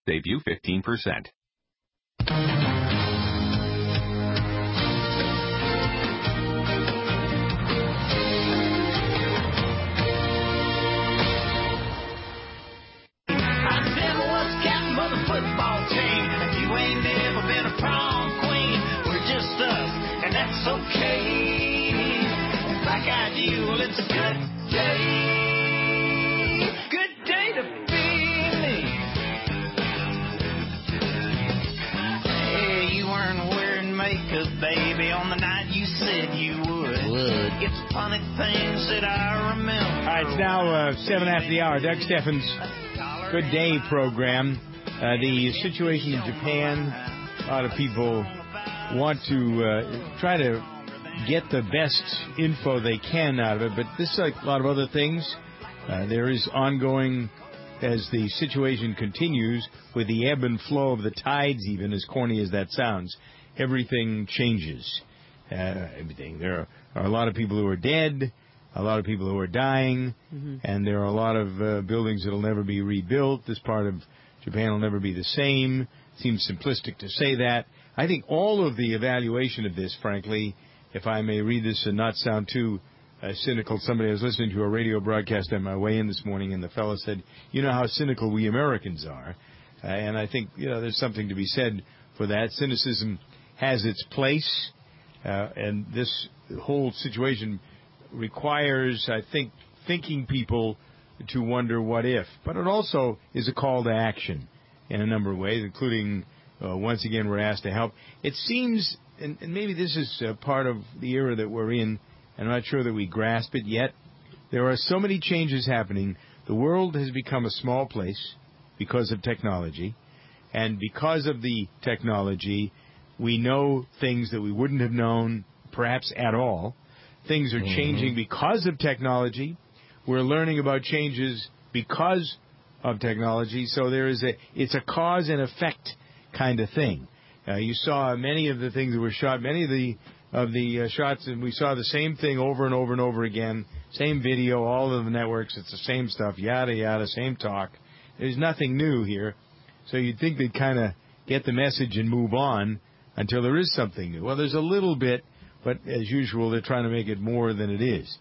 save you 15%. It's a good day. Good day to be me. Hey, you weren't wearing makeup, baby, on the night you said you would. It's funny things that I remember. All right, it's now 7 after the hour. Doug Steffens' Good Day program. The situation in Japan, a lot of people want to try to get the best info they can out of it, but this is like a lot of other things. There is ongoing, as the situation continues, with the ebb and flow of the tides, even as corny as that sounds, everything changes. Everything. There are a lot of people who are dead, a lot of people who are dying, and there are a lot of buildings that will never be rebuilt. This part of Japan will never be the same. Seems simplistic to say that. I think all of the evaluation of this, frankly, if I may read this and not sound too cynical, somebody was listening to a radio broadcast on my way in this morning, and the fellow said, you know how cynical we Americans are. And I think, there's something to be said for that. Cynicism has its place, and this whole situation requires, I think, thinking people to wonder what if. But it also is a call to action in a number of ways, including, once again, we're asked to help. It seems... And maybe this is part of the era that we're in, and I'm not sure that we grasp it yet. There are so many changes happening. The world has become a small place because of technology, and because of the technology, we know things that we wouldn't have known, perhaps at all. Things are changing because of technology. We're learning about changes because of technology, so it's a cause and effect kind of thing. You saw many of the things that were shot, many of the shots, and we saw the same thing over and over and over again, same video, all of the networks, it's the same stuff, yada, yada, same talk. There's nothing new here. So you'd think they'd kind of get the message and move on until there is something new. Well, there's a little bit, but as usual, they're trying to make it more than it is.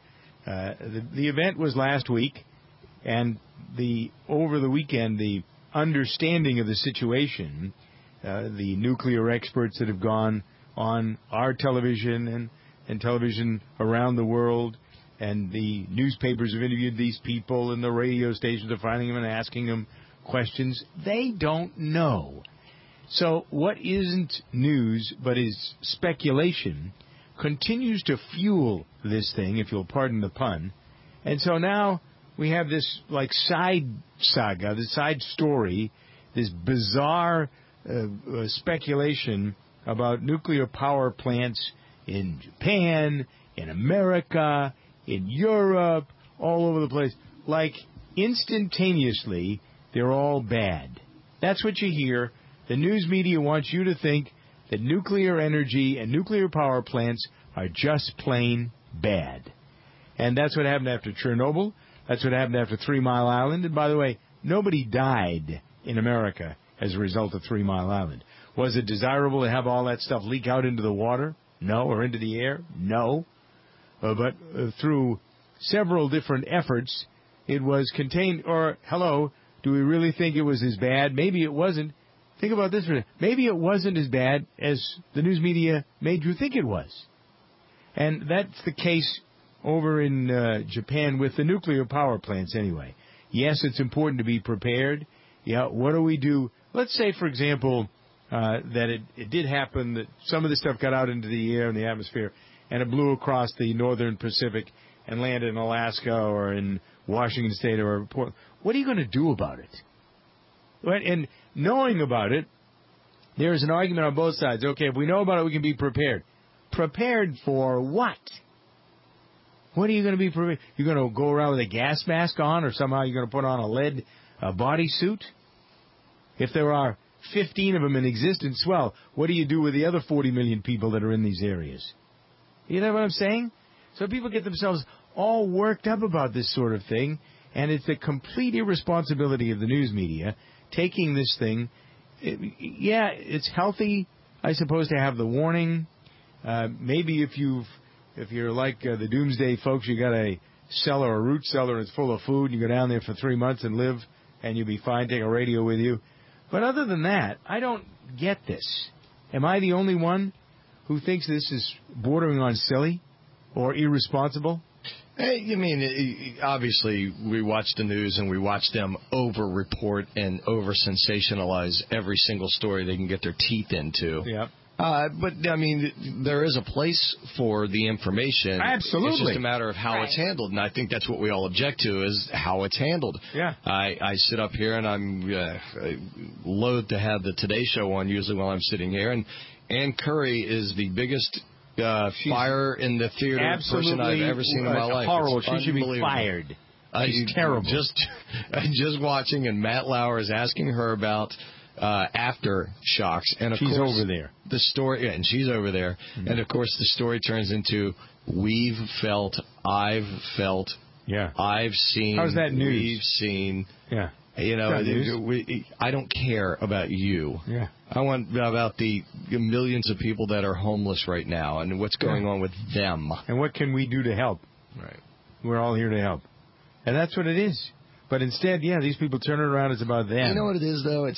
The event was last week, and over the weekend, the understanding of the situation, the nuclear experts that have gone on our television and television around the world, and the newspapers have interviewed these people, and the radio stations are finding them and asking them questions. They don't know. So what isn't news but is speculation continues to fuel this thing, if you'll pardon the pun. And so now we have this side saga, this side story, this bizarre speculation about nuclear power plants in Japan, in America, in Europe, all over the place. Like, instantaneously, they're all bad. That's what you hear. The news media wants you to think that nuclear energy and nuclear power plants are just plain bad. And that's what happened after Chernobyl. That's what happened after 3 Mile Island. And by the way, nobody died in America as a result of 3 Mile Island. Was it desirable to have all that stuff leak out into the water? No. Or into the air? No. But through several different efforts, it was contained. Or, hello, do we really think it was as bad? Maybe it wasn't. Think about this for a minute. Maybe it wasn't as bad as the news media made you think it was. And that's the case over in Japan with the nuclear power plants anyway. Yes, it's important to be prepared. Yeah, what do we do? Let's say, for example, that it did happen that some of the stuff got out into the air and the atmosphere, and it blew across the northern Pacific and landed in Alaska or in Washington State or Portland. What are you going to do about it? Right? And knowing about it, there's an argument on both sides. Okay, if we know about it, we can be prepared. Prepared for what? What are you going to be prepared? You're going to go around with a gas mask on, or somehow you're going to put on a lead bodysuit? If there are 15 of them in existence, well, what do you do with the other 40 million people that are in these areas? You know what I'm saying? So people get themselves all worked up about this sort of thing, and it's the complete irresponsibility of the news media taking this thing. It's healthy, I suppose, to have the warning. Maybe if you're like the doomsday folks, you got a cellar, a root cellar, and it's full of food, and you go down there for 3 months and live, and you'll be fine, take a radio with you. But other than that, I don't get this. Am I the only one who thinks this is bordering on silly or irresponsible? Hey, I mean, obviously, we watch the news and we watch them over-report and over-sensationalize every single story they can get their teeth into. Yeah. But, I mean, there is a place for the information. Absolutely. It's just a matter of how it's handled, and I think that's what we all object to is how it's handled. Yeah. I sit up here, and I'm loath to have the Today Show on usually while I'm sitting here, and Ann Curry is the biggest fire in the theater person I've ever seen in my life. Horrible. She should be fired. She's terrible. Just watching, and Matt Lauer is asking her about aftershocks, and of she's course over there. The story, and she's over there, and of course the story turns into we've felt, I've felt, I've seen. How's that news? We've seen. Yeah. You know, I don't care about you. Yeah. I want about the millions of people that are homeless right now and what's going on with them. And what can we do to help? Right. We're all here to help. And that's what it is. But instead, these people turn it around. It's about them. You know what it is, though?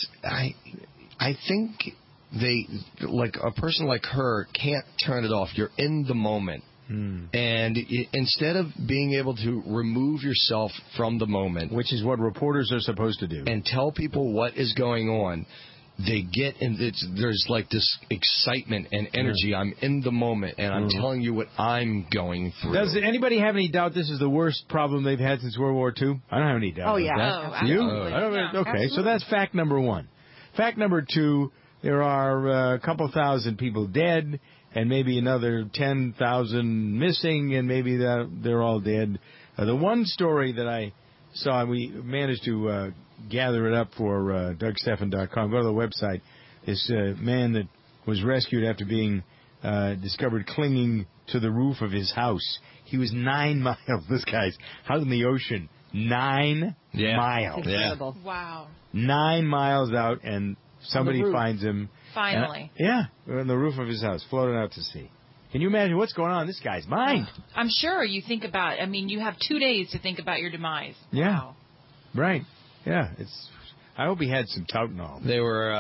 I think they, like a person like her, can't turn it off. You're in the moment. And instead of being able to remove yourself from the moment, which is what reporters are supposed to do, and tell people what is going on, they get in. There's like this excitement and energy. I'm in the moment, and I'm telling you what I'm going through. Does anybody have any doubt this is the worst problem they've had since World War II? I don't have any doubt. Oh, yeah. That. You? I don't, okay, absolutely. So that's fact number one. Fact number two, there are a couple thousand people dead, and maybe another 10,000 missing, and maybe they're all dead. The one story that I saw, we managed to gather it up for DougStephan.com. Go to the website. This man that was rescued after being discovered clinging to the roof of his house. He was 9 miles. This guy's out in the ocean. 9 miles. Incredible. Wow. 9 miles out, and somebody finds him. Finally. On the roof of his house, floating out to sea. Can you imagine what's going on in this guy's mind? I'm sure you think about, you have 2 days to think about your demise. Yeah. Wow. Right. Yeah. I hope he had some Tylenol. They were,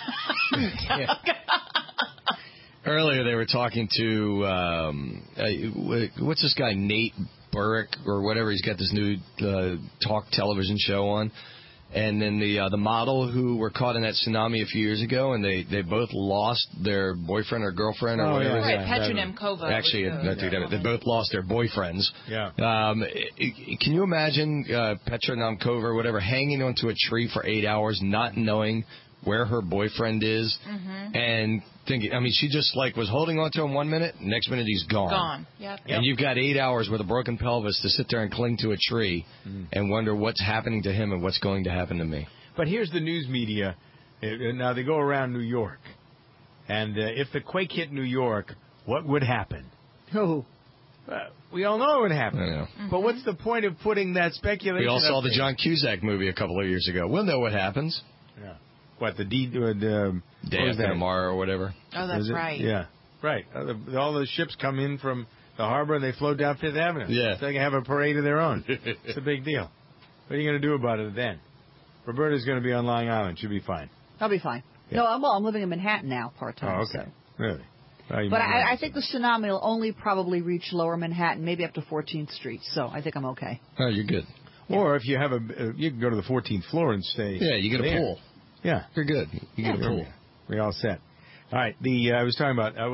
earlier they were talking to, what's this guy, Nate Burrick or whatever. He's got this new talk television show on. And then the model who were caught in that tsunami a few years ago, and they both lost their boyfriend or girlfriend or whatever. Right, Petra Nemkova. Actually, they both lost their boyfriends. Yeah. Can you imagine Petra Nemkova or whatever hanging onto a tree for 8 hours, not knowing where her boyfriend is, and thinking, she just was holding on to him 1 minute, next minute he's gone. Gone, yep. And you've got 8 hours with a broken pelvis to sit there and cling to a tree and wonder what's happening to him and what's going to happen to me. But here's the news media. Now, they go around New York. And if the quake hit New York, what would happen? Oh. We all know what would happen. I know. But what's the point of putting that speculation? We all saw the John Cusack movie a couple of years ago. We'll know what happens. Yeah. What, the Day After Tomorrow or whatever. Oh, that's right. Yeah, right. All the ships come in from the harbor and they float down Fifth Avenue. Yeah. So they can have a parade of their own. It's a big deal. What are you going to do about it then? Roberta's going to be on Long Island. She'll be fine. I'll be fine. Yeah. No, I'm living in Manhattan now, part-time. Oh, okay. So. Really? But I think the tsunami will only probably reach lower Manhattan, maybe up to 14th Street. So I think I'm okay. Oh, you're good. Or if you have you can go to the 14th floor and stay. Yeah, you get a pool. Yeah. You're good. You get a pool. We're all set. All right. I was talking about,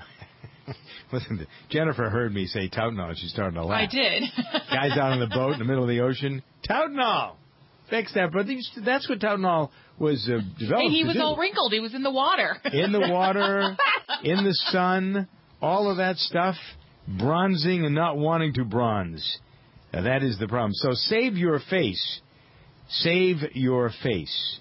listen, Jennifer heard me say Tylenol. She started to laugh. I did. Guys out on the boat in the middle of the ocean. Tylenol. Fix that. But that's what Tylenol was developed And he to was do. all wrinkled. He was in the water. In the water, in the sun, all of that stuff, bronzing and not wanting to bronze. Now, that is the problem. So save your face. Save your face.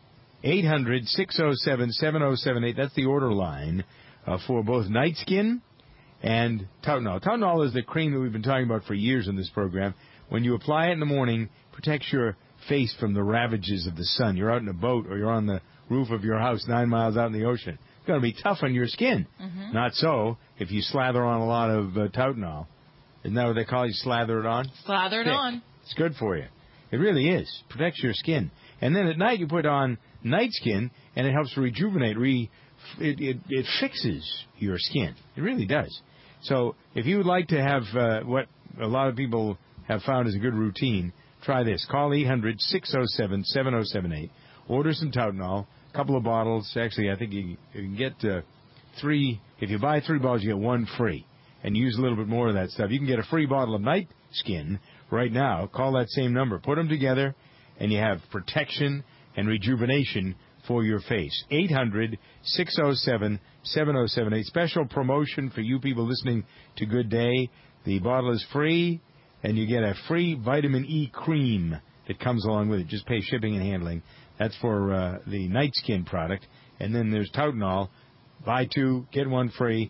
800-607-7078. That's the order line for both Night Skin and Tylenol. Tylenol is the cream that we've been talking about for years in this program. When you apply it in the morning, protects your face from the ravages of the sun. You're out in a boat or you're on the roof of your house 9 miles out in the ocean. It's going to be tough on your skin. Mm-hmm. Not so if you slather on a lot of Tylenol. Isn't that what they call it? You slather it on? Slather it on. It's good for you. It really is. Protects your skin. And then at night you put on Night Skin, and it helps to rejuvenate. It fixes your skin. It really does. So if you would like to have what a lot of people have found is a good routine, try this. Call 800-607-7078. Order some Tylenol, a couple of bottles. Actually, I think you can get 3. If you buy 3 bottles, you get 1 free. And use a little bit more of that stuff. You can get a free bottle of Night Skin right now. Call that same number. Put them together, and you have protection and rejuvenation for your face. 800-607-7078. Special promotion for you people listening to Good Day. The bottle is free, and you get a free vitamin E cream that comes along with it. Just pay shipping and handling. That's for the Night Skin product. And then there's Tylenol. Buy 2, get 1 free.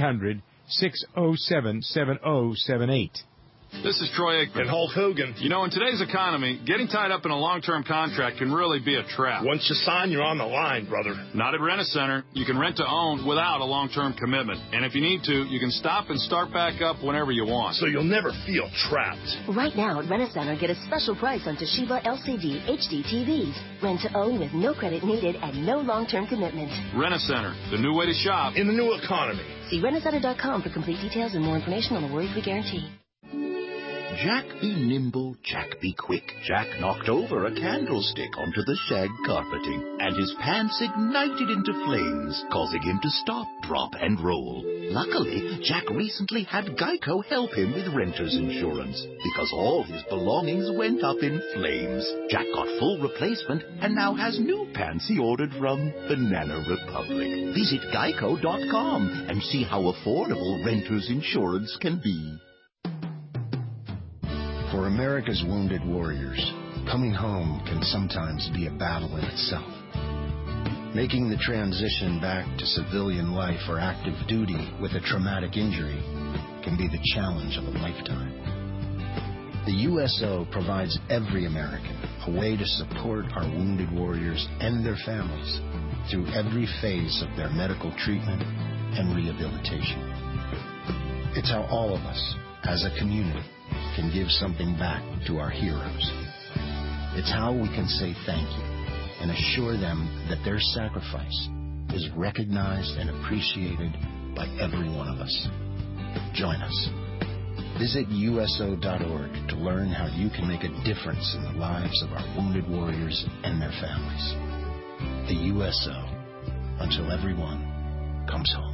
800-607-7078. This is Troy Aikman. And Hulk Hogan. You know, in today's economy, getting tied up in a long-term contract can really be a trap. Once you sign, you're on the line, brother. Not at Rent-A-Center. You can rent to own without a long-term commitment. And if you need to, you can stop and start back up whenever you want. So you'll never feel trapped. Right now at Rent-A-Center, get a special price on Toshiba LCD HD TVs. Rent to own with no credit needed and no long-term commitment. Rent-A-Center, the new way to shop. In the new economy. See rentacenter.com for complete details and more information on the worry-free guarantee. Jack be nimble, Jack be quick. Jack knocked over a candlestick onto the shag carpeting, and his pants ignited into flames, causing him to stop, drop, and roll. Luckily, Jack recently had Geico help him with renter's insurance, because all his belongings went up in flames. Jack got full replacement and now has new pants he ordered from Banana Republic. Visit Geico.com and see how affordable renter's insurance can be. For America's wounded warriors, coming home can sometimes be a battle in itself. Making the transition back to civilian life or active duty with a traumatic injury can be the challenge of a lifetime. The USO provides every American a way to support our wounded warriors and their families through every phase of their medical treatment and rehabilitation. It's how all of us, as a community, can give something back to our heroes. It's how we can say thank you and assure them that their sacrifice is recognized and appreciated by every one of us. Join us. Visit USO.org to learn how you can make a difference in the lives of our wounded warriors and their families. The USO, until everyone comes home.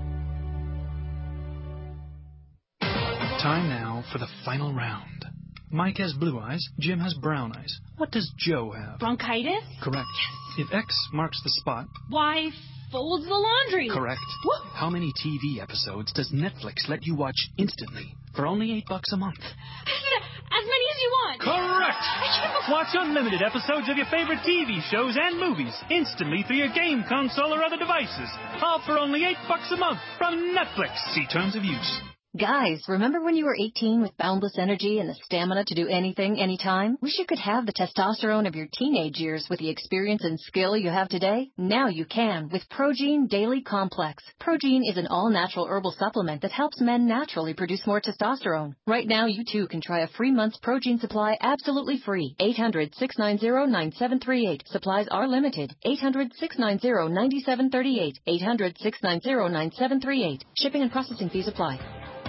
Time now for the final round. Mike has blue eyes, Jim has brown eyes. What does Joe have? Bronchitis? Correct. Yes. If X marks the spot... Y folds the laundry. Correct. Woo! How many TV episodes does Netflix let you watch instantly for only $8 a month? As many as you want. Correct! Watch unlimited episodes of your favorite TV shows and movies instantly through your game console or other devices. All for only $8 a month from Netflix. See terms of use. Guys, remember when you were 18 with boundless energy and the stamina to do anything, anytime? Wish you could have the testosterone of your teenage years with the experience and skill you have today? Now you can with Progene Daily Complex. Progene is an all-natural herbal supplement that helps men naturally produce more testosterone. Right now, you too can try a free month's Progene supply absolutely free. 800-690-9738. Supplies are limited. 800-690-9738. 800-690-9738. Shipping and processing fees apply.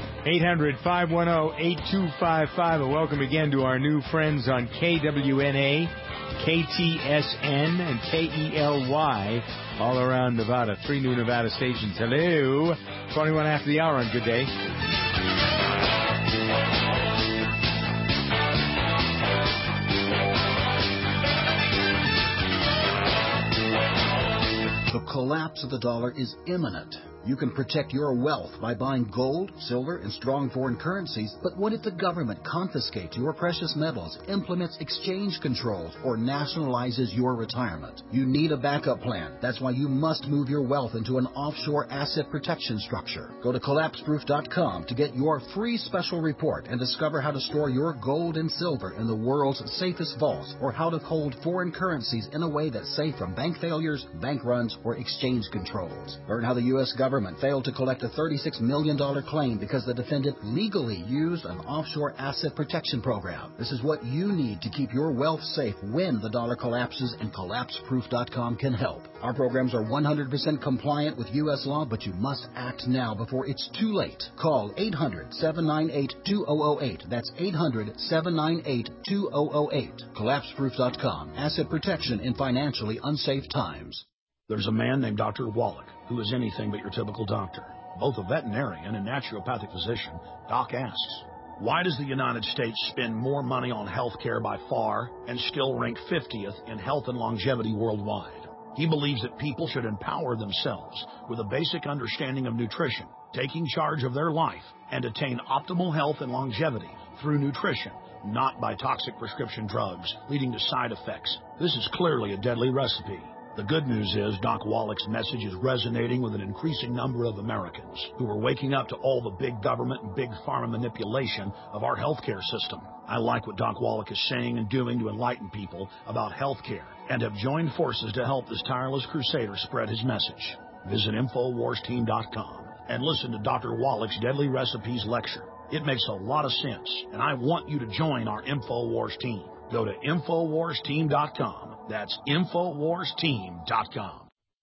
800-510-8255. And welcome again to our new friends on KWNA, KTSN, and KELY all around Nevada. 3 new Nevada stations. Hello. 21 after the hour on Good Day. The collapse of the dollar is imminent. You can protect your wealth by buying gold, silver, and strong foreign currencies, but what if the government confiscates your precious metals, implements exchange controls, or nationalizes your retirement? You need a backup plan. That's why you must move your wealth into an offshore asset protection structure. Go to CollapseProof.com to get your free special report and discover how to store your gold and silver in the world's safest vaults, or how to hold foreign currencies in a way that's safe from bank failures, bank runs, or exchange controls. Learn how the U.S. government failed to collect a $36 million claim because the defendant legally used an offshore asset protection program. This is what you need to keep your wealth safe when the dollar collapses, and CollapseProof.com can help. Our programs are 100% compliant with U.S. law, but you must act now before it's too late. Call 800-798-2008. That's 800-798-2008. CollapseProof.com. Asset protection in financially unsafe times. There's a man named Dr. Wallach who is anything but your typical doctor. Both a veterinarian and naturopathic physician, Doc asks, why does the United States spend more money on health care by far and still rank 50th in health and longevity worldwide? He believes that people should empower themselves with a basic understanding of nutrition, taking charge of their life, and attain optimal health and longevity through nutrition, not by toxic prescription drugs leading to side effects. This is clearly a deadly recipe. The good news is Doc Wallach's message is resonating with an increasing number of Americans who are waking up to all the big government and big pharma manipulation of our healthcare system. I like what Doc Wallach is saying and doing to enlighten people about healthcare, and have joined forces to help this tireless crusader spread his message. Visit InfoWarsTeam.com and listen to Dr. Wallach's Deadly Recipes lecture. It makes a lot of sense, and I want you to join our InfoWars team. Go to InfoWarsTeam.com. That's InfoWarsTeam.com.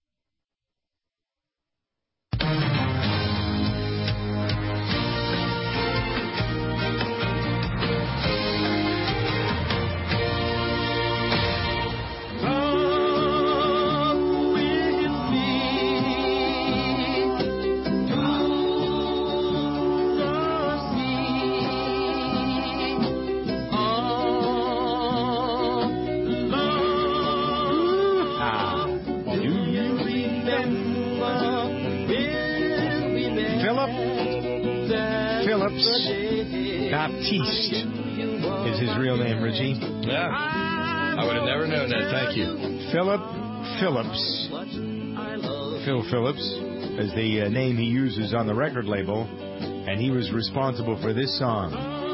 Baptiste is his real name, Richie. Yeah. I would have never known that. Thank you. Philip Phillips. Phil Phillips is the name he uses on the record label, and he was responsible for this song.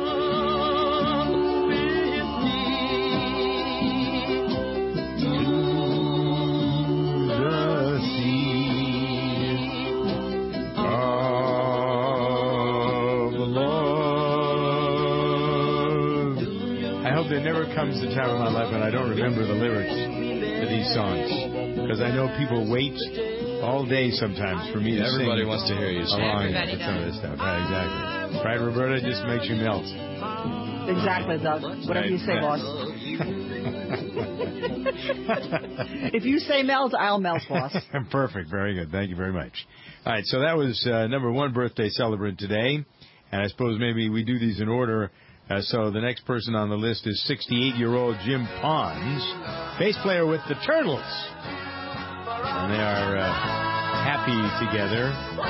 There never comes a time in my life when I don't remember the lyrics to these songs, because I know people wait all day sometimes for me to sing. Everybody wants to hear you sing. Along with some of this stuff. Right, exactly. Right, Roberta? It just makes you melt. Exactly, Doug. Whatever you say, boss. If you say melt, I'll melt, boss. Perfect. Very good. Thank you very much. All right, so that was number one birthday celebrant today, and I suppose maybe we do these in order. So the next person on the list is 68-year-old Jim Pons, bass player with the Turtles. And they are happy together.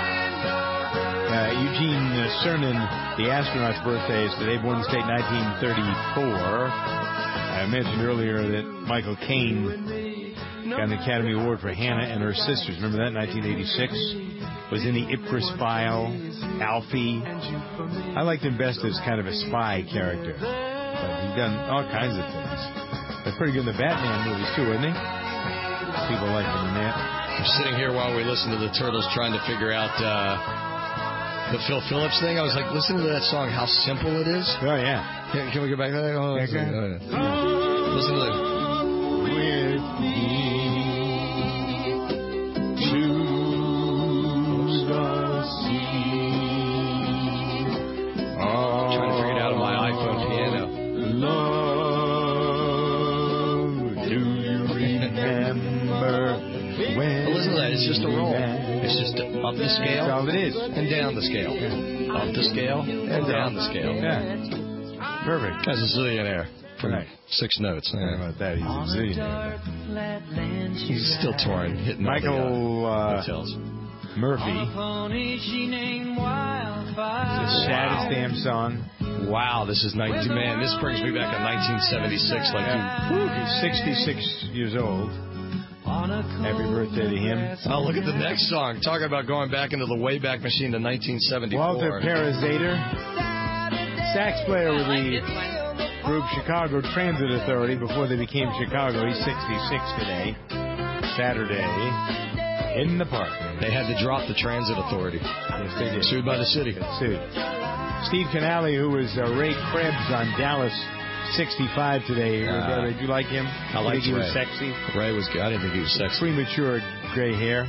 Eugene Cernan, the astronaut's birthday is today, born in the state 1934. I mentioned earlier that Michael Caine got an Academy Award for Hannah and Her Sisters. Remember that, 1986? Was in the Ipcris File, Alfie. I liked him best as kind of a spy character. But he's done all kinds of things. They're pretty good in the Batman movies, too, isn't he? People like him in that. I'm sitting here while we listen to the Turtles trying to figure out the Phil Phillips thing. I was like, listen to that song, how simple it is. Oh, yeah. Can we go back to that? Oh, okay. Listen to that. With me trying to figure it out on my iPhone piano. Love, do you remember when? Well, listen to that. It's just a roll. It's just up the scale. That's all it is. And down the scale. Yeah. Up the scale and down the scale. Yeah. Perfect. As a zillionaire. From 6 notes. How about that? He's a zillionaire. He's still touring, hitting Michael all the hotels. Murphy. It's the saddest damn song. Wow, this is 19. Man, this brings me back to 1976. Like, he's 66 years old. Happy birthday to him. Oh, look at the next song. Talking about going back into the Wayback Machine to 1974. Walter Parazater, sax player with the group Chicago Transit Authority before they became Chicago. He's 66 today. Saturday in the park. They had to drop the Transit Authority. Yes, they did. Sued by the city. Sued. Steve Canale, who was Ray Krebs on Dallas, 65 today. Did you like him? I liked Ray. He was Ray. sexy. Ray was good. I didn't think he was sexy. Premature gray hair.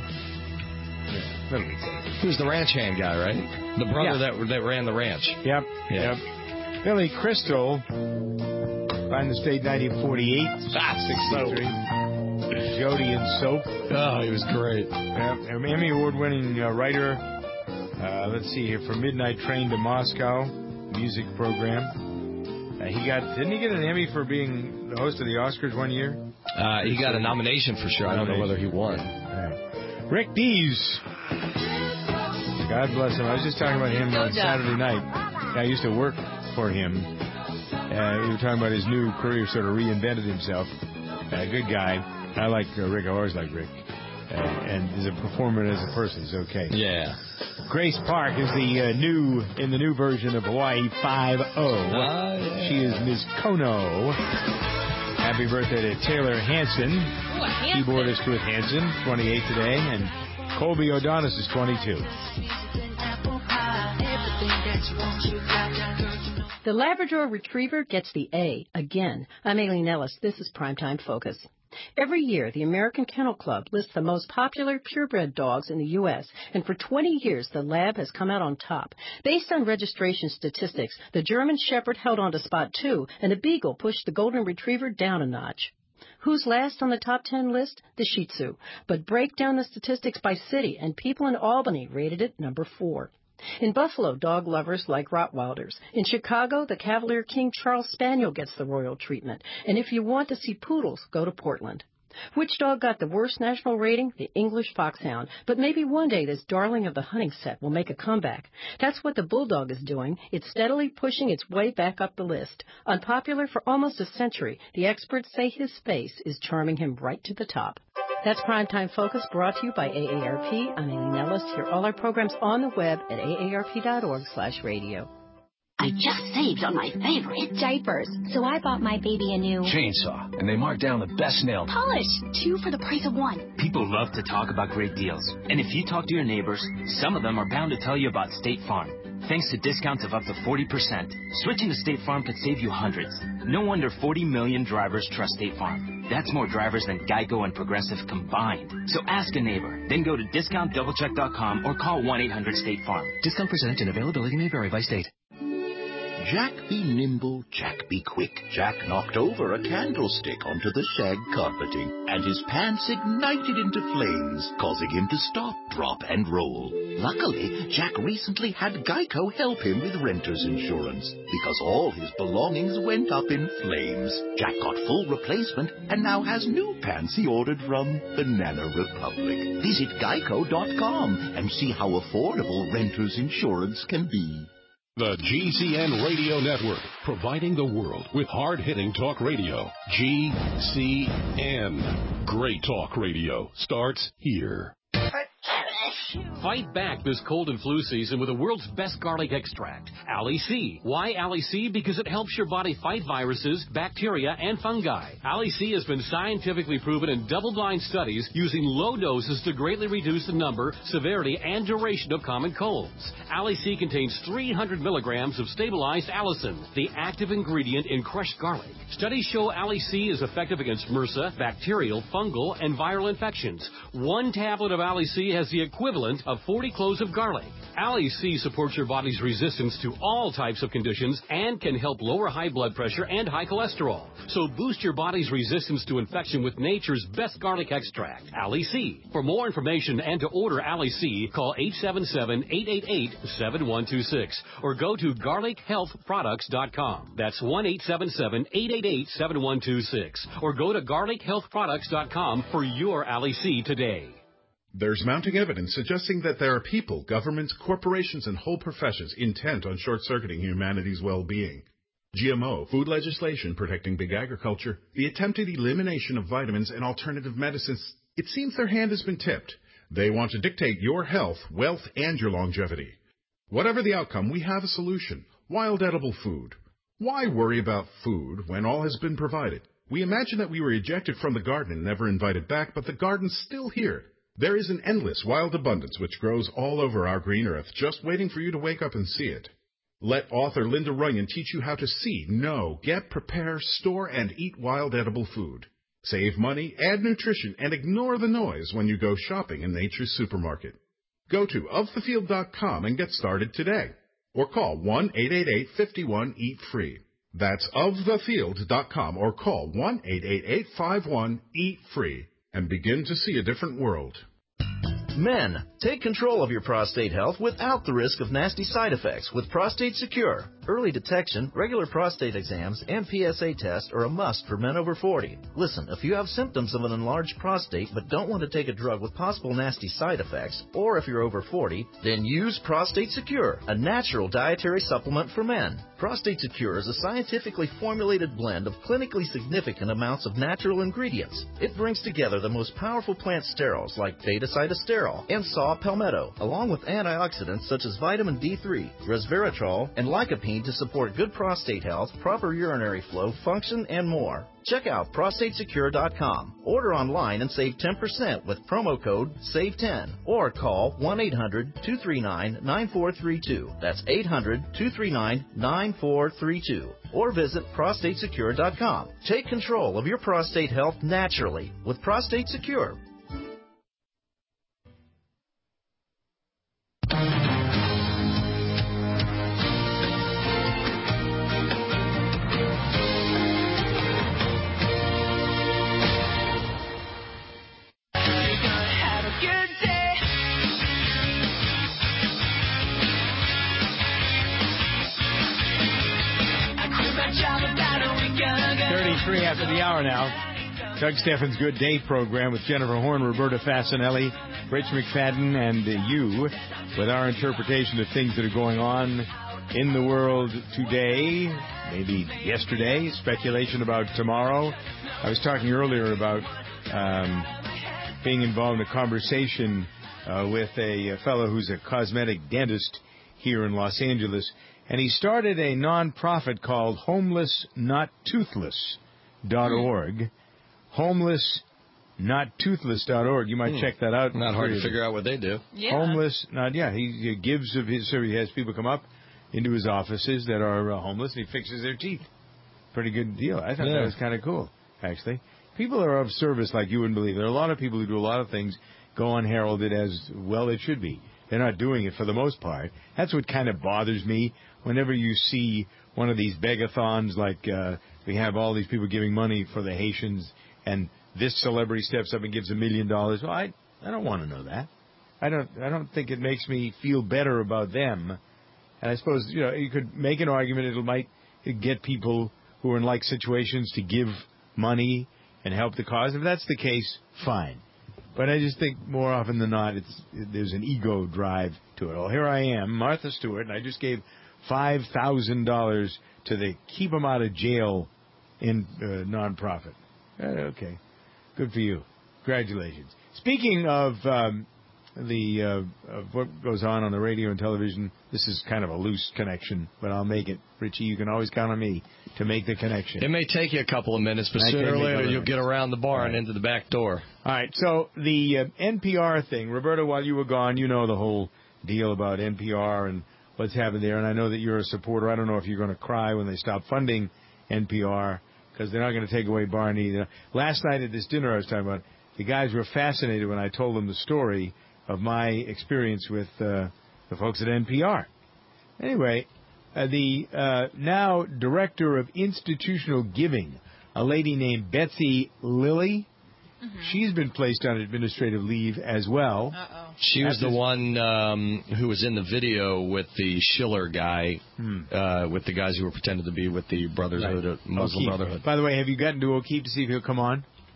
He was the ranch hand guy, right? The brother that ran the ranch. Yep. Yeah. Yep. Billy Crystal, Find the State 1948. 63. Jody and Soap. Oh, he was great. Emmy Award-winning writer. Let's see here, for Midnight Train to Moscow, music program. Didn't he get an Emmy for being the host of the Oscars one year? He got a nomination for sure. I don't know whether he won. Rick Dees. God bless him. I was just talking about him on Saturday night. I used to work for him. We were talking about his new career, sort of reinvented himself. Good guy. I like Rick. I always like Rick. And as a performer and as a person, he's okay. Yeah. Grace Park is in the new version of Hawaii 5-0. She is Ms. Kono. Happy birthday to Taylor Hanson. Keyboardist with Hanson, 28 today. And Colby O'Donis is 22. The Labrador Retriever gets the A again. I'm Aileen Ellis. This is Primetime Focus. Every year, the American Kennel Club lists the most popular purebred dogs in the U.S., and for 20 years, the Lab has come out on top. Based on registration statistics, the German Shepherd held on to spot 2, and the Beagle pushed the Golden Retriever down a notch. Who's last on the top 10 list? The Shih Tzu. But break down the statistics by city, and people in Albany rated it number 4. In Buffalo, dog lovers like Rottweilers. In Chicago, the Cavalier King Charles Spaniel gets the royal treatment. And if you want to see poodles, go to Portland. Which dog got the worst national rating? The English Foxhound. But maybe one day this darling of the hunting set will make a comeback. That's what the Bulldog is doing. It's steadily pushing its way back up the list. Unpopular for almost a century, the experts say his face is charming him right to the top. That's Primetime Focus, brought to you by AARP. I'm Aileen Ellis. Hear all our programs on the web at aarp.org/radio. I just saved on my favorite diapers, so I bought my baby a new chainsaw, and they marked down the best nail polish, 2 for the price of 1. People love to talk about great deals, and if you talk to your neighbors, some of them are bound to tell you about State Farm. Thanks to discounts of up to 40%, switching to State Farm could save you hundreds. No wonder 40 million drivers trust State Farm. That's more drivers than Geico and Progressive combined. So ask a neighbor, then go to discountdoublecheck.com or call 1-800-STATE-FARM. Discount percentage and availability may vary by state. Jack be nimble, Jack be quick. Jack knocked over a candlestick onto the shag carpeting, and his pants ignited into flames, causing him to stop, drop, and roll. Luckily, Jack recently had Geico help him with renter's insurance, because all his belongings went up in flames. Jack got full replacement, and now has new pants he ordered from Banana Republic. Visit Geico.com and see how affordable renter's insurance can be. The GCN Radio Network, providing the world with hard-hitting talk radio. GCN. Great talk radio starts here. Fight back this cold and flu season with the world's best garlic extract, Ali C. Why Ali C? Because it helps your body fight viruses, bacteria, and fungi. Ali C has been scientifically proven in double-blind studies using low doses to greatly reduce the number, severity, and duration of common colds. Ali C contains 300 milligrams of stabilized allicin, the active ingredient in crushed garlic. Studies show Ali C is effective against MRSA, bacterial, fungal, and viral infections. 1 tablet of Ali C has the equivalent of 40 cloves of garlic. Ali C supports your body's resistance to all types of conditions and can help lower high blood pressure and high cholesterol. So boost your body's resistance to infection with nature's best garlic extract, Ali C. For more information and to order Ali C, call 877-888-7126 or go to garlichealthproducts.com. That's 1-877-888-7126 or go to garlichealthproducts.com for your Ali C today. There's mounting evidence suggesting that there are people, governments, corporations, and whole professions intent on short-circuiting humanity's well-being. GMO, food legislation protecting big agriculture, the attempted elimination of vitamins and alternative medicines, it seems their hand has been tipped. They want to dictate your health, wealth, and your longevity. Whatever the outcome, we have a solution. Wild edible food. Why worry about food when all has been provided? We imagine that we were ejected from the garden and never invited back, but the garden's still here. There is an endless wild abundance which grows all over our green earth, just waiting for you to wake up and see it. Let author Linda Runyon teach you how to see, know, get, prepare, store, and eat wild edible food. Save money, add nutrition, and ignore the noise when you go shopping in Nature's Supermarket. Go to ofthefield.com and get started today. Or call 1-888-51-EAT-FREE. That's ofthefield.com or call 1-888-51-EAT-FREE and begin to see a different world. Men, take control of your prostate health without the risk of nasty side effects with Prostate Secure. Early detection, regular prostate exams, and PSA tests are a must for men over 40. Listen, if you have symptoms of an enlarged prostate but don't want to take a drug with possible nasty side effects, or if you're over 40, then use Prostate Secure, a natural dietary supplement for men. Prostate Secure is a scientifically formulated blend of clinically significant amounts of natural ingredients. It brings together the most powerful plant sterols like beta-cytosterol and saw palmetto, along with antioxidants such as vitamin D3, resveratrol, and lycopene to support good prostate health, proper urinary flow, function, and more. Check out prostatesecure.com. Order online and save 10% with promo code SAVE10 or call 1-800-239-9432. That's 800-239-9432. Or visit prostatesecure.com. Take control of your prostate health naturally with Prostate Secure. After the hour now, Doug Steffens' Good Day program with Jennifer Horn, Roberta Fascinelli, Rich McFadden, and you with our interpretation of things that are going on in the world today, maybe yesterday, speculation about tomorrow. I was talking earlier about being involved in a conversation with a fellow who's a cosmetic dentist here in Los Angeles, and he started a nonprofit called HomelessNotToothless.org. HomelessNotToothless.org. You might check that out. Not hard to figure out what they do. Yeah. He gives of his service. He has people come up into his offices that are homeless, and he fixes their teeth. Pretty good deal. I thought that was kind of cool, actually. People are of service like you wouldn't believe. There are a lot of people who do a lot of things, go unheralded as well it should be. They're not doing it for the most part. That's what kind of bothers me. Whenever you see one of these begathons, like we have all these people giving money for the Haitians, and this celebrity steps up and gives $1 million. Well, I don't want to know that. I don't think it makes me feel better about them. And I suppose you could make an argument it might get people who are in like situations to give money and help the cause. If that's the case, fine. But I just think more often than not, there's an ego drive to it. Well, here I am, Martha Stewart, and I just gave $5,000 to the Keep 'Em Out of Jail in nonprofit. Okay, good for you. Congratulations. Speaking of what goes on the radio and television, this is kind of a loose connection, but I'll make it. Richie, you can always count on me to make the connection. It may take you a couple of minutes, but sooner or later you'll get around the bar and into the back door. All right, so the NPR thing, Roberta, while you were gone, you know the whole deal about NPR and what's happened there, and I know that you're a supporter. I don't know if you're going to cry when they stop funding NPR, because they're not going to take away Barney. Last night at this dinner I was talking about, the guys were fascinated when I told them the story of my experience with the folks at NPR. Anyway, the now Director of Institutional Giving, a lady named Betsy Lilly, she's been placed on administrative leave as well. She was the one who was in the video with the Schiller guy, with the guys who were pretending to be with the Brotherhood, Muslim Brotherhood. By the way, have you gotten to O'Keefe to see if he'll come on?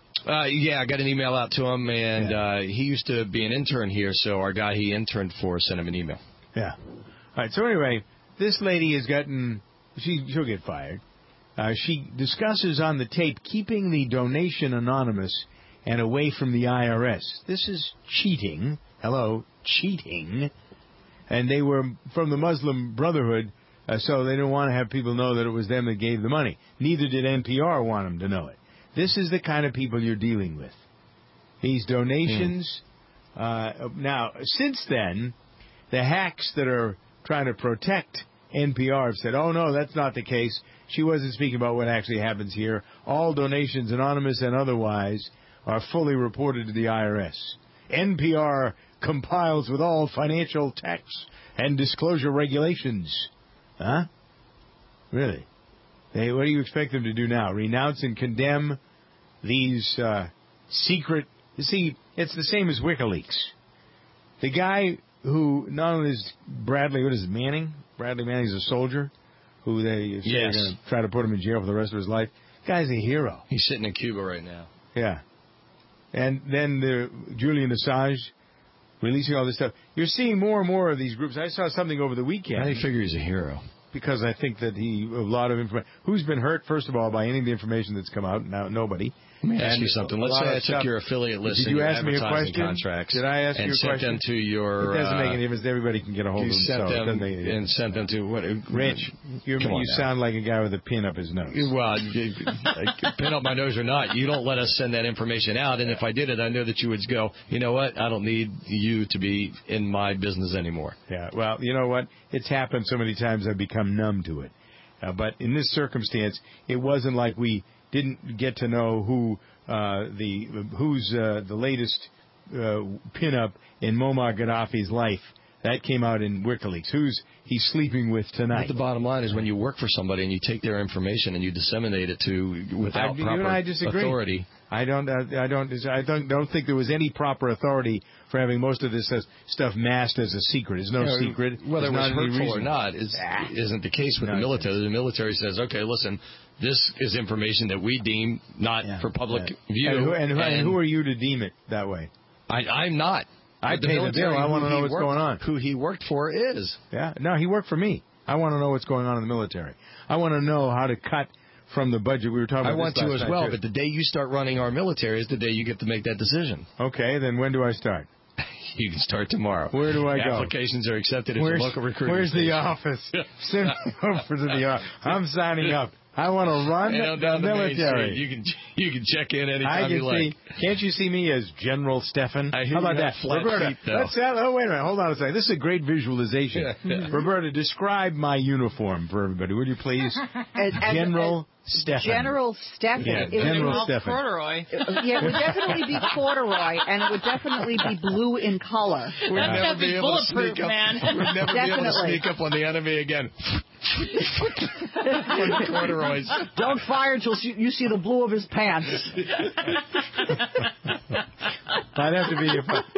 Yeah, I got an email out to him, and he used to be an intern here, so our guy he interned for sent him an email. Yeah. All right, so anyway, this lady has gotten... She'll get fired. She discusses on the tape keeping the donation anonymous and away from the IRS. This is cheating. Hello, cheating. And they were from the Muslim Brotherhood, so they didn't want to have people know that it was them that gave the money. Neither did NPR want them to know it. This is the kind of people you're dealing with. These donations. Now, since then, the hacks that are trying to protect NPR have said, oh, no, that's not the case. She wasn't speaking about what actually happens here. All donations, anonymous and otherwise, are fully reported to the IRS. NPR complies with all financial tax and disclosure regulations. Huh? Really? Hey, what do you expect them to do now? Renounce and condemn these secret... You see, it's the same as WikiLeaks. The guy who not only is Bradley, what is it, Manning? Bradley Manning's a soldier who they say are going to try to put him in jail for the rest of his life. The guy's a hero. He's sitting in Cuba right now. Yeah. And then Julian Assange releasing all this stuff. You're seeing more and more of these groups. I saw something over the weekend. How do you figure he's a hero? Because I think that a lot of information. Who's been hurt, first of all, by any of the information that's come out? Now, nobody. Let me ask you something. Let's say I took your affiliate list and your advertising contracts. Did I ask you a question? And sent them to your... It doesn't make any difference. Everybody can get a hold of them. And sent them to what? Rich, you sound like a guy with a pin up his nose. Well, pin up my nose or not, you don't let us send that information out. And if I did it, I know that you would go, you know what? I don't need you to be in my business anymore. Yeah, well, you know what? It's happened so many times I've become numb to it. But in this circumstance, it wasn't like we didn't get to know who's the latest pinup in Muammar Gaddafi's life. That came out in WikiLeaks. Who's he's sleeping with tonight? But the bottom line is when you work for somebody and you take their information and you disseminate it without proper authority. I don't think there was any proper authority for having most of this stuff masked as a secret. It's no secret. Whether it was hurtful or not isn't the case with the military. The military says, okay, listen, this is information that we deem not for public view. And who are you to deem it that way? I'm not. I pay the bill. I want to know what's going on. Who he worked for is. Yeah. No, he worked for me. I want to know what's going on in the military. I want to know how to cut from the budget. We were talking about I want to as well, but the day you start running our military is the day you get to make that decision. Okay, then when do I start? You can start tomorrow. Where do I go? Applications are accepted at your local recruiting Where's station. the office? Send me over to the office. I'm signing up. I want to run the military. You can check in anytime you like. Can't you see me as General Stefan? I hear How about you that? have flat Roberta, feet, though. wait a minute. Hold on a second. This is a great visualization. Roberta, describe my uniform for everybody, would you please? General Stefan. General Stefan. Yeah, General Stefan. Corduroy. Yeah, it would definitely be corduroy, and it would definitely be blue in color. We'd never be able to sneak up. We'd never be able to sneak up on the enemy again. Corduroys. Don't fire until you see the blue of his pants. I'd have to be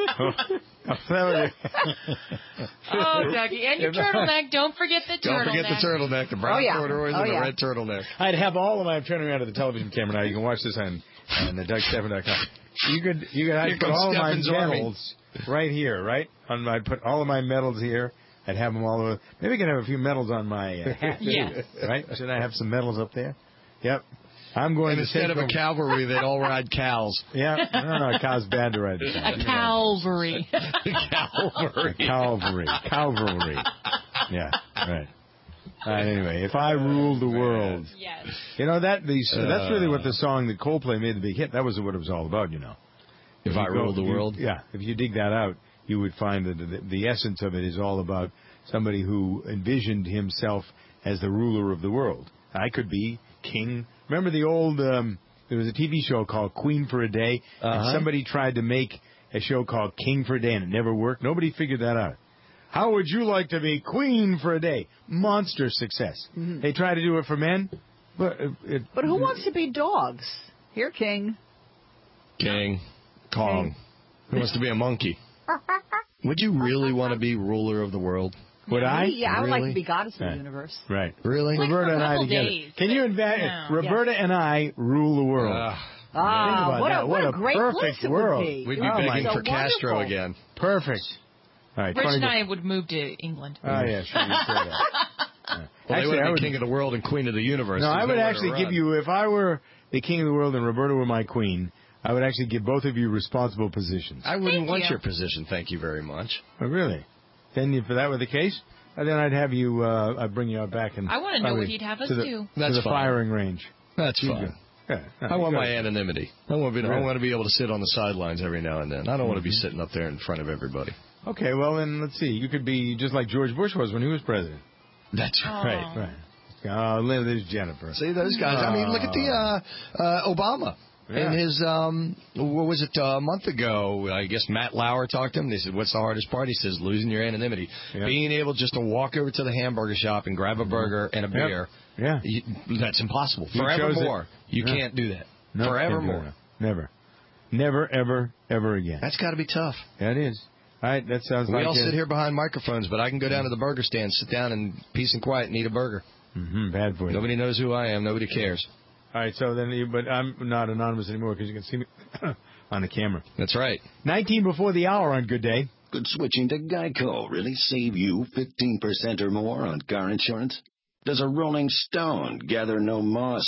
Oh, Dougie. And your turtleneck. Don't forget the turtleneck. Don't forget the turtleneck. The brown corduroys and the red turtleneck. I'd have all of my... I'm turning around to the television camera now. You can watch this on the DougStefan.com. I'd put all of my medals right here, right? I'd put all of my medals here. I'd have them all over. Maybe I can have a few medals on my hat, too. Right? Should I have some medals up there? Yep. I'm going instead of a cavalry, they'd all ride cows. Yeah. No, a cow's bad to ride. A cavalry. Cavalry. Yeah, right. Anyway, if I ruled the world. Yes. You know, that's really what the song that Coldplay made the big hit. That was what it was all about, you know. If I ruled the world? Yeah. If you dig that out, you would find that the essence of it is all about somebody who envisioned himself as the ruler of the world. I could be king. Remember the old, there was a TV show called Queen for a Day, and somebody tried to make a show called King for a Day, and it never worked. Nobody figured that out. How would you like to be queen for a day? Monster success. Mm-hmm. They try to do it for men, but who wants to be dogs? Here, King. King. Kong. Who wants to be a monkey? Would you really want to be ruler of the world? Would I? Yeah, I would really? like to be goddess of the universe. Right. Really? Like Roberta and I together. Days. Can you invent Roberta and I rule the world? Ah, what a great perfect place world. it would be. We'd be begging for Castro again. Perfect. All right, Rich and I would move to England. Oh, yeah, sure. Well, Actually, they would be king of the world and queen of the universe. No, There's I would nowhere actually to give run. you, if I were the king of the world and Roberta were my queen, I would actually give both of you responsible positions. I wouldn't want your position, thank you very much. Oh, really? Then if that were the case, then I'd have you, I'd bring you out back and I want to know what he'd have us do. That's to the fine. firing range. That's fine. Yeah, I want my anonymity. I want Really? to be able to sit on the sidelines every now and then. I don't want to be sitting up there in front of everybody. Okay, well, then let's see. You could be just like George Bush was when he was president. That's right. Right. Oh, there's Jennifer. See, those guys. I mean, look at the Obama. Yeah. In his, what was it, a month ago, I guess Matt Lauer talked to him. They said, what's the hardest part? He says, losing your anonymity. Yeah. Being able just to walk over to the hamburger shop and grab a burger and a beer. Yeah. That's impossible. You Forevermore. You Yeah. can't do that. No, Forevermore. Never. Never, ever, ever again. That's got to be tough. That is. All right, that sounds We like all sit here behind microphones, but I can go down to the burger stand, sit down in peace and quiet and eat a burger. Bad for you. Nobody knows who I am. Nobody cares. All right, so then, but I'm not anonymous anymore because you can see me on the camera. That's right. 19 before the hour on Good Day. Could switching to Geico really save you 15% or more on car insurance? Does a rolling stone gather no moss?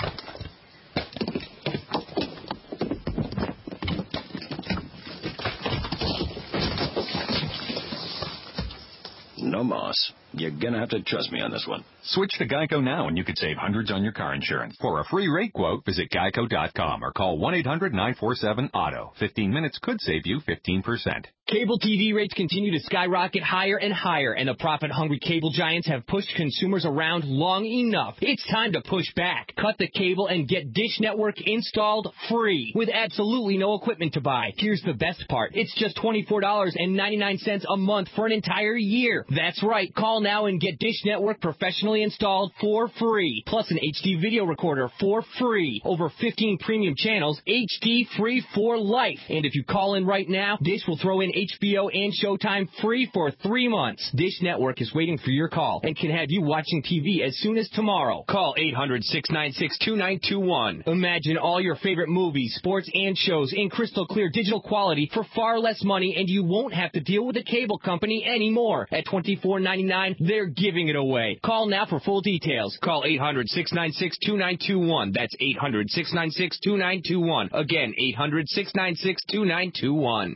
No moss. You're going to have to trust me on this one. Switch to Geico now and you could save hundreds on your car insurance. For a free rate quote, visit geico.com or call 1-800-947-AUTO. 15 minutes could save you 15%. Cable TV rates continue to skyrocket higher and higher, and the profit-hungry cable giants have pushed consumers around long enough. It's time to push back. Cut the cable and get Dish Network installed free with absolutely no equipment to buy. Here's the best part. It's just $24.99 a month for an entire year. That's right. Call now and get Dish Network professionally installed for free. Plus an HD video recorder for free. Over 15 premium channels, HD free for life. And if you call in right now, Dish will throw in HBO and Showtime free for 3 months. Dish Network is waiting for your call and can have you watching TV as soon as tomorrow. Call 800-696-2921. Imagine all your favorite movies, sports, and shows in crystal clear digital quality for far less money, and you won't have to deal with a cable company anymore. At $24.99, they're giving it away. Call now for full details. Call 800-696-2921. That's 800-696-2921. Again, 800-696-2921.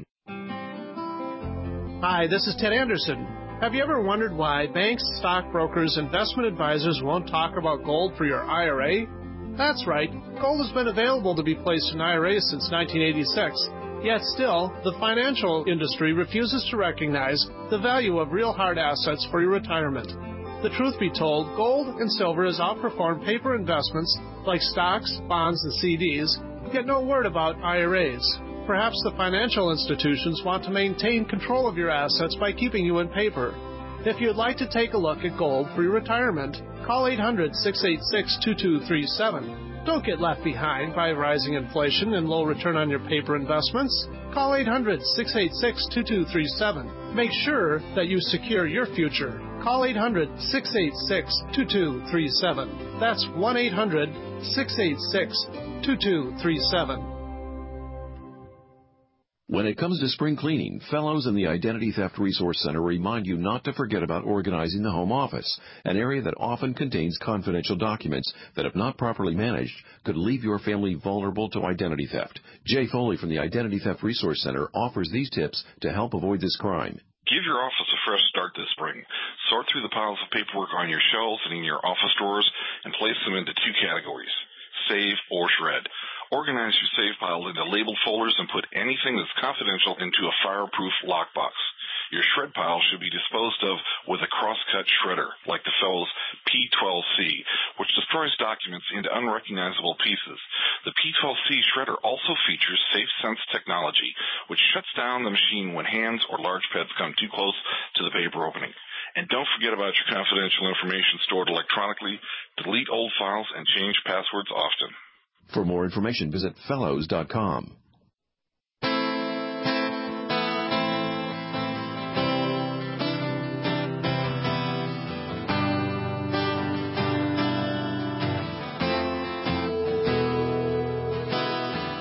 Hi, this is Ted Anderson. Have you ever wondered why banks, stockbrokers, investment advisors won't talk about gold for your IRA? That's right. Gold has been available to be placed in IRAs since 1986. Yet still, the financial industry refuses to recognize the value of real hard assets for your retirement. The truth be told, gold and silver has outperformed paper investments like stocks, bonds, and CDs, yet no word about IRAs. Perhaps the financial institutions want to maintain control of your assets by keeping you in paper. If you'd like to take a look at gold for your retirement, call 800-686-2237. Don't get left behind by rising inflation and low return on your paper investments. Call 800-686-2237. Make sure that you secure your future. Call 800-686-2237. That's 1-800-686-2237. When it comes to spring cleaning, fellows in the Identity Theft Resource Center remind you not to forget about organizing the home office, an area that often contains confidential documents that, if not properly managed, could leave your family vulnerable to identity theft. Jay Foley from the Identity Theft Resource Center offers these tips to help avoid this crime. Give your office a fresh start this spring. Sort through the piles of paperwork on your shelves and in your office drawers and place them into 2 categories: save or shred. Organize your save pile into labeled folders and put anything that's confidential into a fireproof lockbox. Your shred pile should be disposed of with a cross-cut shredder, like the fellow's P12C, which destroys documents into unrecognizable pieces. The P12C shredder also features SafeSense technology, which shuts down the machine when hands or large pets come too close to the paper opening. And don't forget about your confidential information stored electronically. Delete old files and change passwords often. For more information, visit fellows.com.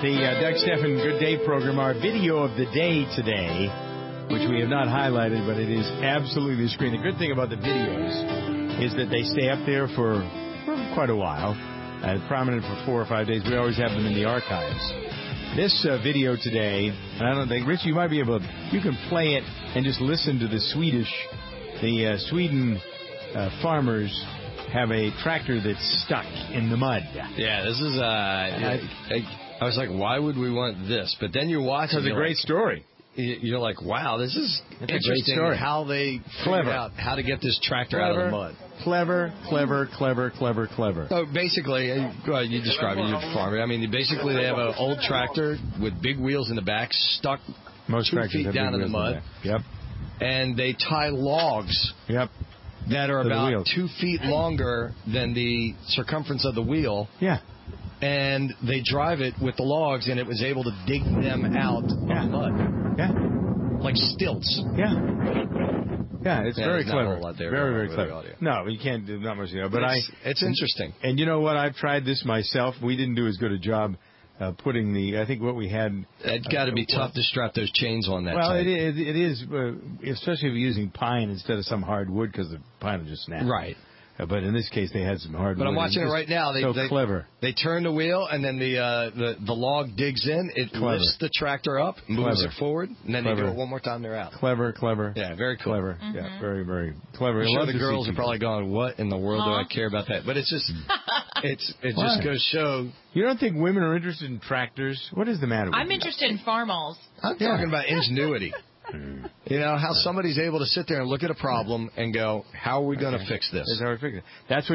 the Doug Stephan Good Day program. Our video of the day today, which we have not highlighted, but it is absolutely the screen. The good thing about the videos is that they stay up there for quite a while, prominent for 4 or 5 days. We always have them in the archives. This video today, and I don't think, Rich, you might be able to, you can play it and just listen to the Sweden farmers have a tractor that's stuck in the mud. Yeah, this is, I was like, why would we want this? But then you watch it. It's a great story. You're like, wow, this is interesting. A great story. How they figured out how to get this tractor out of the mud. Clever. So basically, you describe it, you're a farmer. I mean, basically they have an old tractor with big wheels in the back stuck 2 feet down in the mud. Yep. And they tie logs. Yep. That are about 2 feet longer than the circumference of the wheel. Yeah. And they drive it with the logs, and it was able to dig them out of the mud. Yeah. Like stilts. Yeah. Yeah, it's very clever. Very clever. Audio. No, you can't do not much. But it's interesting. And you know what? I've tried this myself. We didn't do as good a job putting I think what we had. It's got to be tough to strap those chains on that. Well, type. it is, especially if you're using pine instead of some hardwood, because the pine will just snap. Right. But in this case, they had some hardwood. But I'm watching it right now. They clever. They turn the wheel, and then the log digs in. It lifts the tractor up, moves it forward, and then they do it one more time. They're out. Clever. Yeah, very cool. Clever. Mm-hmm. Yeah, very, very clever. I'm sure the girls are probably going, "What in the world do I care about that?" But it's just, it just goes show. You don't think women are interested in tractors? What is the matter with I'm interested in farmals. I'm talking about ingenuity. You know, how somebody's able to sit there and look at a problem and go, how are we going to fix this? That's how we fix it. That's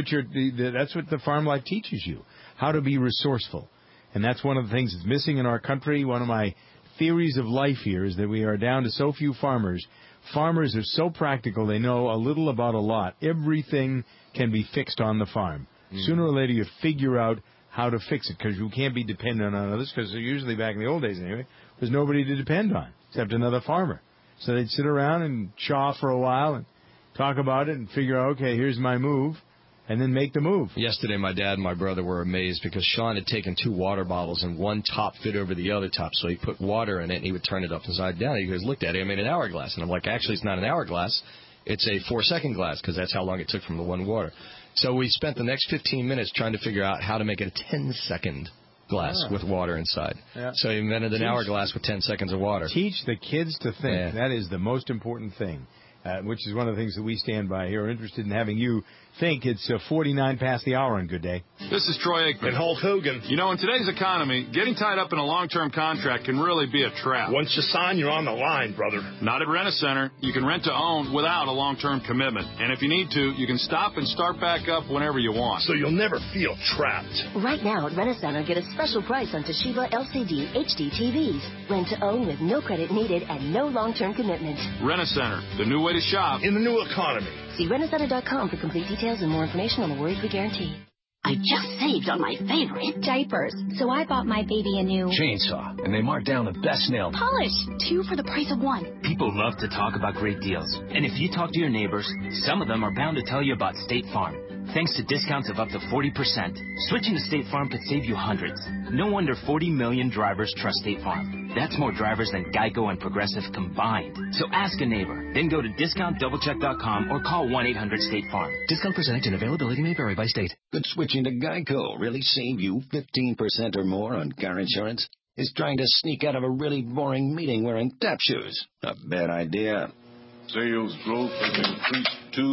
what the farm life teaches you, how to be resourceful. And that's one of the things that's missing in our country. One of my theories of life here is that we are down to so few farmers. Farmers are so practical. They know a little about a lot. Everything can be fixed on the farm. Sooner or later, you figure out how to fix it, because you can't be dependent on others, because usually back in the old days anyway, there's nobody to depend on except another farmer. So they'd sit around and chaw for a while and talk about it and figure out, okay, here's my move, and then make the move. Yesterday, my dad and my brother were amazed because Sean had taken 2 water bottles and one top fit over the other top. So he put water in it and he would turn it upside down. He goes, looked at it, I made an hourglass. And I'm like, actually, it's not an hourglass. It's a 4-second glass, because that's how long it took from the one water. So we spent the next 15 minutes trying to figure out how to make it a 10-second glass with water inside. Yeah. So he invented an hourglass with 10 seconds of water. Teach the kids to think. Yeah. That is the most important thing, which is one of the things that we stand by here. We're interested in having you think. It's 49 past the hour on Good Day. This is Troy Aikman. And Hulk Hogan. You know, in today's economy, getting tied up in a long-term contract can really be a trap. Once you sign, you're on the line, brother. Not at Rent-A-Center. You can rent to own without a long-term commitment. And if you need to, you can stop and start back up whenever you want. So you'll never feel trapped. Right now at Rent-A-Center, get a special price on Toshiba LCD HD TVs. Rent to own with no credit needed and no long-term commitment. Rent-A-Center, the new way to shop in the new economy. See rentacenter.com for complete details and more information on the worry-free guarantee. I just saved on my favorite diapers, so I bought my baby a new chainsaw, and they marked down the best nail polish, 2 for the price of 1. People love to talk about great deals, and if you talk to your neighbors, some of them are bound to tell you about State Farm. Thanks to discounts of up to 40%, switching to State Farm could save you hundreds. No wonder 40 million drivers trust State Farm. That's more drivers than Geico and Progressive combined. So ask a neighbor, then go to discountdoublecheck.com or call 1-800-STATE-FARM. Discount percentage and availability may vary by state. Could switching to Geico really save you 15% or more on car insurance? Is trying to sneak out of a really boring meeting wearing tap shoes a bad idea? Sales growth has increased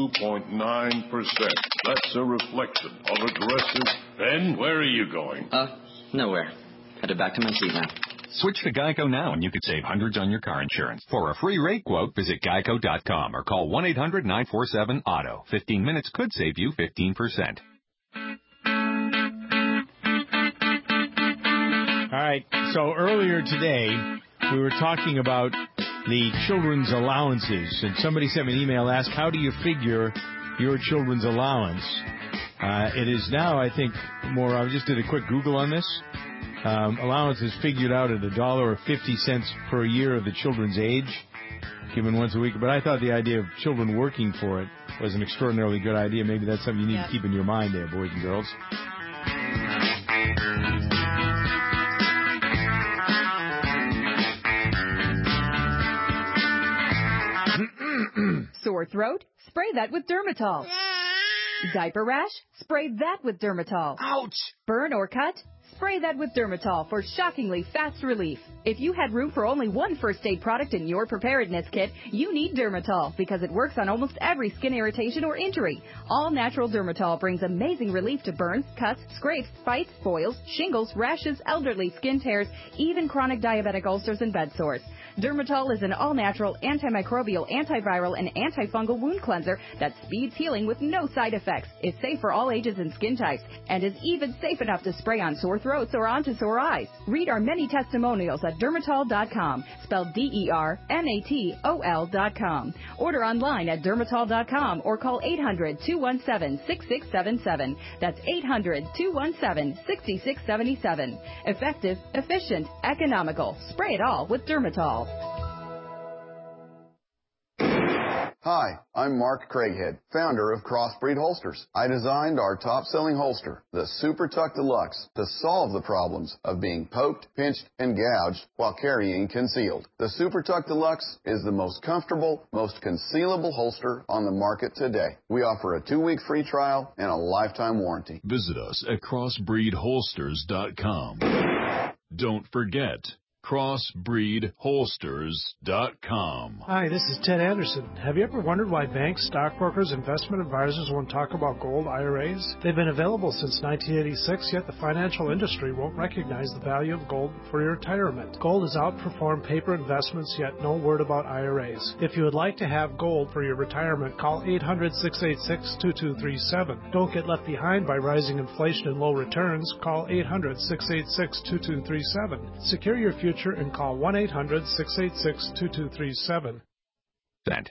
2.9%. That's a reflection of aggressive. Ben, where are you going? Nowhere. Headed back to my seat now. Switch to Geico now and you could save hundreds on your car insurance. For a free rate quote, visit geico.com or call 1-800-947-AUTO. 15 minutes could save you 15%. All right. So earlier today, we were talking about the children's allowances, and somebody sent me an email, asked, how do you figure your children's allowance? It is now, I think, more, I just did a quick Google on this. Allowance is figured out at $1.50 per year of the children's age, given once a week. But I thought the idea of children working for it was an extraordinarily good idea. Maybe that's something you need to keep in your mind there, boys and girls. Sore throat? Spray that with Dermatol. Diaper rash? Spray that with Dermatol. Ouch! Burn or cut? Spray that with Dermatol for shockingly fast relief. If you had room for only one first aid product in your preparedness kit, you need Dermatol because it works on almost every skin irritation or injury. All natural Dermatol brings amazing relief to burns, cuts, scrapes, bites, boils, shingles, rashes, elderly skin tears, even chronic diabetic ulcers and bed sores. Dermatol is an all-natural, antimicrobial, antiviral, and antifungal wound cleanser that speeds healing with no side effects. It's safe for all ages and skin types, and is even safe enough to spray on sore throats or onto sore eyes. Read our many testimonials at Dermatol.com, spelled DERMATOL.com. Order online at Dermatol.com or call 800-217-6677. That's 800-217-6677. Effective, efficient, economical. Spray it all with Dermatol. Hi, I'm Mark Craighead, founder of Crossbreed Holsters. I designed our top-selling holster, the Super Tuck Deluxe, to solve the problems of being poked, pinched, and gouged while carrying concealed. The Super Tuck Deluxe is the most comfortable, most concealable holster on the market today. We offer a 2-week free trial and a lifetime warranty. Visit us at crossbreedholsters.com. Don't forget, crossbreedholsters.com. Hi, this is Ted Anderson. Have you ever wondered why banks, stockbrokers, investment advisors won't talk about gold IRAs? They've been available since 1986, yet the financial industry won't recognize the value of gold for your retirement. Gold has outperformed paper investments, yet no word about IRAs. If you would like to have gold for your retirement, call 800-686-2237. Don't get left behind by rising inflation and low returns. Call 800-686-2237. Secure your future and call 1-800-686-2237. That.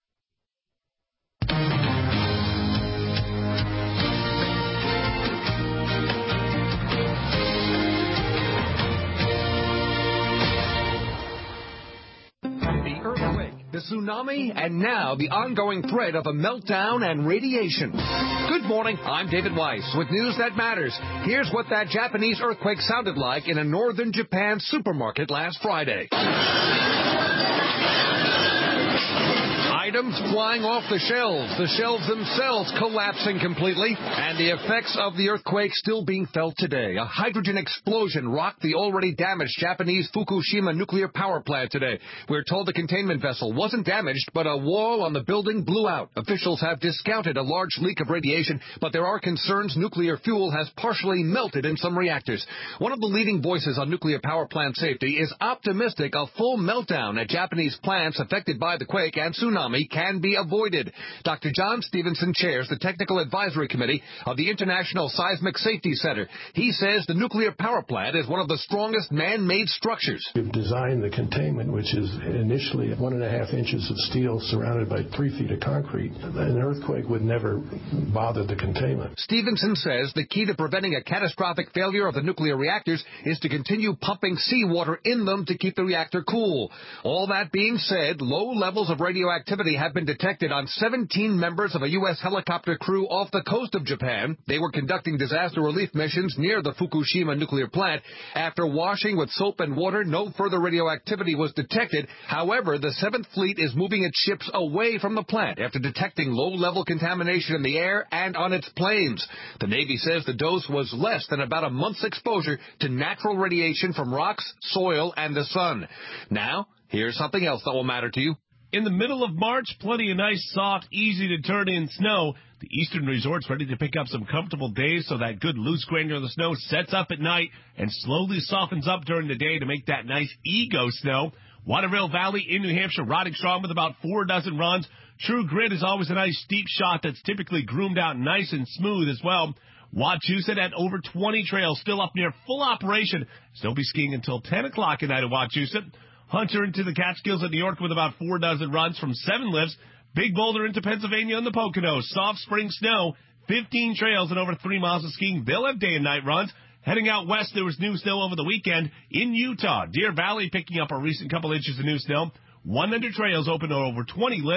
The earthquake, the tsunami, and now the ongoing threat of a meltdown and radiation. Good morning, I'm David Weiss with news that matters. Here's what that Japanese earthquake sounded like in a northern Japan supermarket last Friday. Items flying off the shelves themselves collapsing completely, and the effects of the earthquake still being felt today. A hydrogen explosion rocked the already damaged Japanese Fukushima nuclear power plant today. We're told the containment vessel wasn't damaged, but a wall on the building blew out. Officials have discounted a large leak of radiation, but there are concerns nuclear fuel has partially melted in some reactors. One of the leading voices on nuclear power plant safety is optimistic a full meltdown at Japanese plants affected by the quake and tsunami can be avoided. Dr. John Stevenson chairs the Technical Advisory Committee of the International Seismic Safety Center. He says the nuclear power plant is one of the strongest man-made structures. We've designed the containment, which is initially 1.5 inches of steel surrounded by 3 feet of concrete. An earthquake would never bother the containment. Stevenson says the key to preventing a catastrophic failure of the nuclear reactors is to continue pumping seawater in them to keep the reactor cool. All that being said, low levels of radioactivity have been detected on 17 members of a U.S. helicopter crew off the coast of Japan. They were conducting disaster relief missions near the Fukushima nuclear plant. After washing with soap and water, no further radioactivity was detected. However, the 7th Fleet is moving its ships away from the plant after detecting low-level contamination in the air and on its planes. The Navy says the dose was less than about a month's exposure to natural radiation from rocks, soil, and the sun. Now, here's something else that will matter to you. In the middle of March, plenty of nice, soft, easy-to-turn-in snow. The Eastern Resort's ready to pick up some comfortable days so that good loose granular snow sets up at night and slowly softens up during the day to make that nice ego snow. Waterville Valley in New Hampshire riding strong with about 4 dozen runs. True Grit is always a nice steep shot that's typically groomed out nice and smooth as well. Wachusett at over 20 trails still up near full operation. Still be skiing until 10 o'clock at night at Wachusett. Hunter into the Catskills at New York with about 4 dozen runs from 7 lifts. Big Boulder into Pennsylvania and the Poconos. Soft spring snow, 15 trails and over 3 miles of skiing. They'll have day and night runs. Heading out west, there was new snow over the weekend in Utah. Deer Valley picking up a recent couple inches of new snow. 100 trails open to over 20 lifts.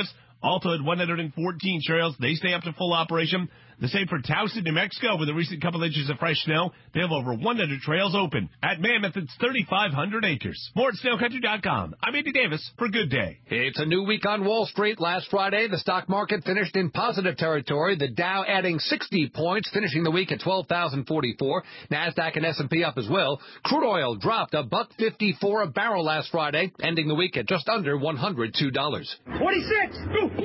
Also at 114 trails, they stay up to full operation. The same for Towson, New Mexico, with a recent couple inches of fresh snow. They have over 100 trails open. At Mammoth, it's 3,500 acres. More at snowcountry.com. I'm Andy Davis for Good Day. It's a new week on Wall Street. Last Friday, the stock market finished in positive territory. The Dow adding 60 points, finishing the week at 12,044. NASDAQ and S&P up as well. Crude oil dropped $1.54 a barrel last Friday, ending the week at just under $102. 26!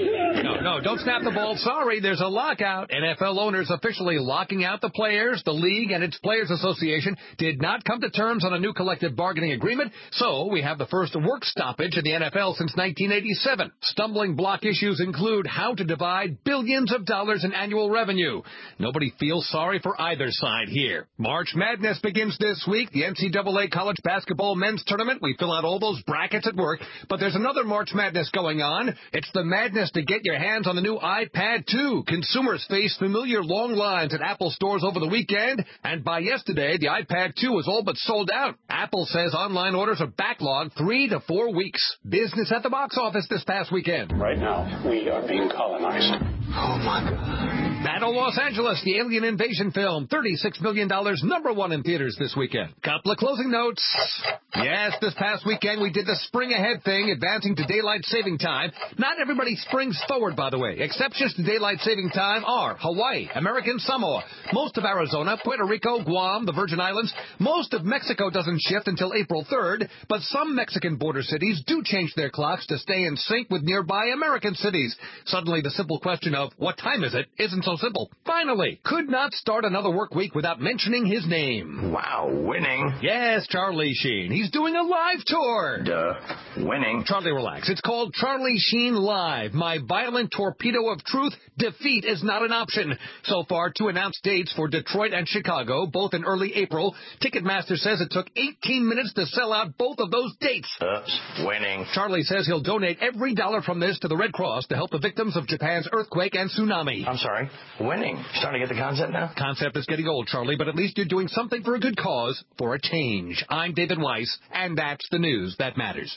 No, don't snap the ball. Sorry, there's a lockout. NFL owners officially locking out the players. The league and its Players Association did not come to terms on a new collective bargaining agreement, so we have the first work stoppage in the NFL since 1987. Stumbling block issues include how to divide billions of dollars in annual revenue. Nobody feels sorry for either side here. March Madness begins this week. The NCAA College Basketball Men's Tournament. We fill out all those brackets at work, but there's another March Madness going on. It's the madness to get your hands on the new iPad 2. Consumers face familiar long lines at Apple stores over the weekend, and by yesterday, the iPad 2 was all but sold out. Apple says online orders are backlogged 3 to 4 weeks. Business at the box office this past weekend. Right now, we are being colonized. Oh, my God. Battle Los Angeles, the alien invasion film, $36 million, #1 in theaters this weekend. Couple of closing notes. Yes, this past weekend we did the spring ahead thing, advancing to daylight saving time. Not everybody springs forward, by the way. Exceptions to daylight saving time are Hawaii, American Samoa, most of Arizona, Puerto Rico, Guam, the Virgin Islands. Most of Mexico doesn't shift until April 3rd, but some Mexican border cities do change their clocks to stay in sync with nearby American cities. Suddenly, the simple question of what time is it isn't so simple. Finally, could not start another work week without mentioning his name. Wow, winning. Yes, Charlie Sheen. He's doing a live tour. Winning. Charlie, relax. It's called Charlie Sheen Live. My violent torpedo of truth. Defeat is not an option. So far, 2 announced dates for Detroit and Chicago, both in early April. Ticketmaster says it took 18 minutes to sell out both of those dates. Winning. Charlie says he'll donate every dollar from this to the Red Cross to help the victims of Japan's earthquake and tsunami. I'm sorry. Winning. Starting to get the concept now? Concept is getting old, Charlie, but at least you're doing something for a good cause, for a change. I'm David Weiss, and that's the news that matters.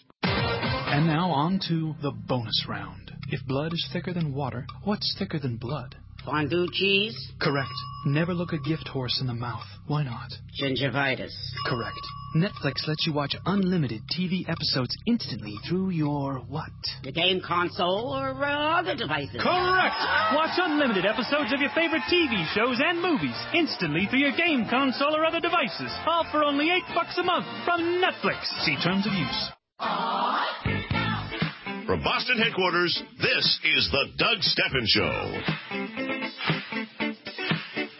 And now on to the bonus round. If blood is thicker than water, what's thicker than blood? Fondue cheese? Correct. Never look a gift horse in the mouth. Why not? Gingivitis. Correct. Netflix lets you watch unlimited TV episodes instantly through your what? The game console or other devices. Correct! Watch unlimited episodes of your favorite TV shows and movies instantly through your game console or other devices. All for only $8 a month from Netflix. See terms of use. From Boston headquarters, this is the Doug Stephan Show.